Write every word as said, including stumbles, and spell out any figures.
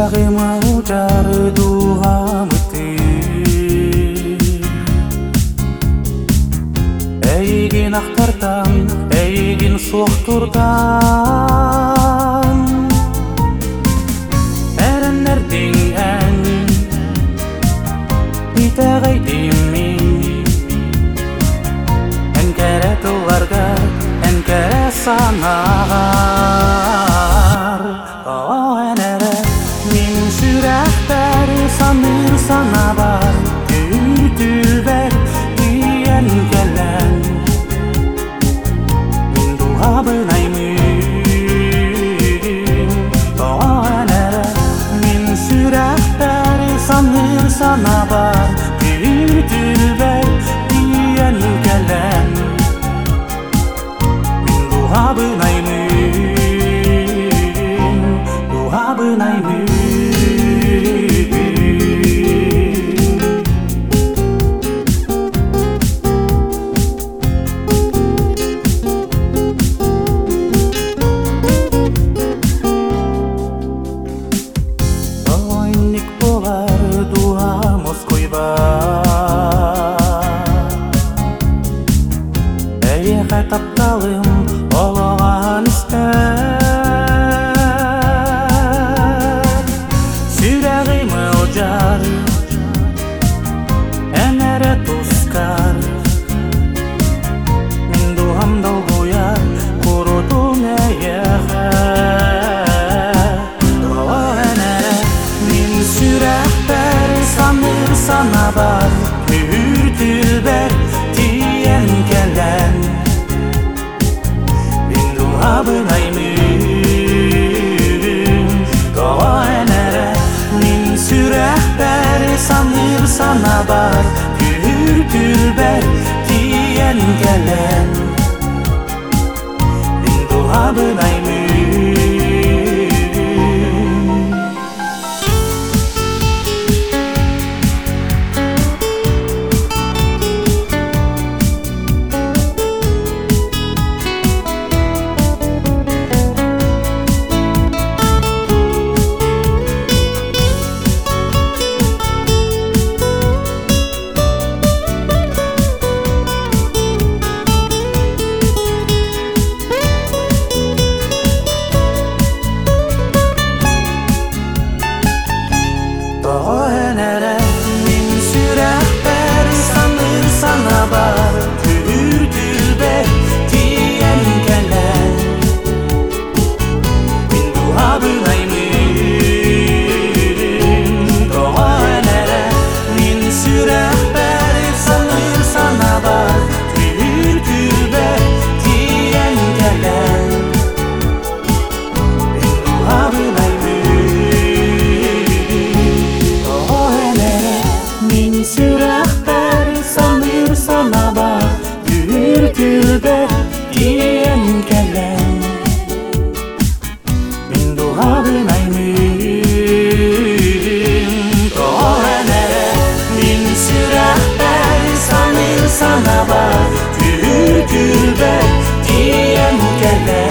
Sürəğimə ucar duam ettir. Əygin axtardan, əygin soxturdan Ərənlərдің ən bitəğəydim min Ənkərə tullarga, ənkərə sanağar Ənərə min sürəxtər sanır sana var Tür-tübər diyen gələn Min duhabınayım Ənərə min sürəxtər sanır sana var Tür-tübər diyen gələn Min duhabınayım Duhabınayım Oynik bolar duamız koyba Әйеға тапталым олаған істер Сүрәғимі ұжар Әнәрі тұскар Мен дуамдал бұяр Құрудың әйеға Дола әнәрі Мен сүрәқтер саныр сана бар Мүртілбер тиен кәлән Мен дуабынаймын Дола әнәрі Мен сүрәқтер саныр сана бар Мүртілбер тиен кәлән Мен дуабынаймын Сүрәхтәр саныр сана бар Дүр-дүрбәр диен кәлән Мен дуабынаймын Дола әнәрі Мен сүрәхтәр саныр сана бар Дүр-дүрбәр диен кәлән